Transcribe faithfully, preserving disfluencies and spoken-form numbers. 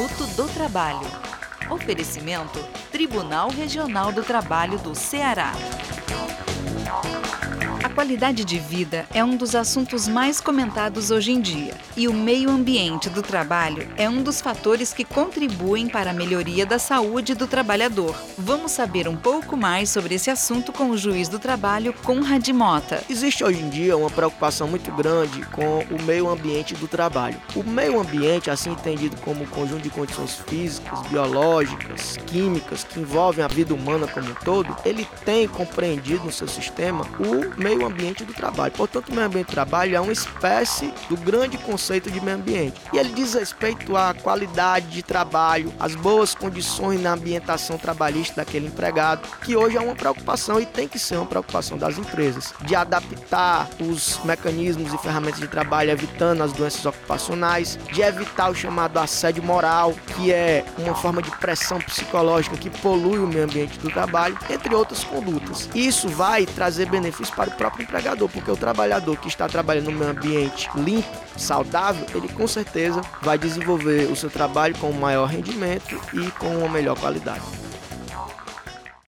Minuto do Trabalho. Oferecimento: Tribunal Regional do Trabalho do Ceará. A qualidade de vida é um dos assuntos mais comentados hoje em dia, e o meio ambiente do trabalho é um dos fatores que contribuem para a melhoria da saúde do trabalhador. Vamos saber um pouco mais sobre esse assunto com o juiz do trabalho, Conrad Mota. Existe hoje em dia uma preocupação muito grande com o meio ambiente do trabalho. O meio ambiente, assim entendido como um conjunto de condições físicas, biológicas, químicas, que envolvem a vida humana como um todo, ele tem compreendido no seu sistema o meio ambiente do trabalho. Portanto, o meio ambiente do trabalho é uma espécie do grande conceito de meio ambiente. E ele diz respeito à qualidade de trabalho, às boas condições na ambientação trabalhista daquele empregado, que hoje é uma preocupação e tem que ser uma preocupação das empresas, de adaptar os mecanismos e ferramentas de trabalho, evitando as doenças ocupacionais, de evitar o chamado assédio moral, que é uma forma de pressão psicológica que polui o meio ambiente do trabalho, entre outras condutas. Isso vai trazer benefícios para o próprio empregador, porque o trabalhador que está trabalhando no meio ambiente limpo, saudável, ele com certeza vai desenvolver o seu trabalho com um maior rendimento e com uma melhor qualidade.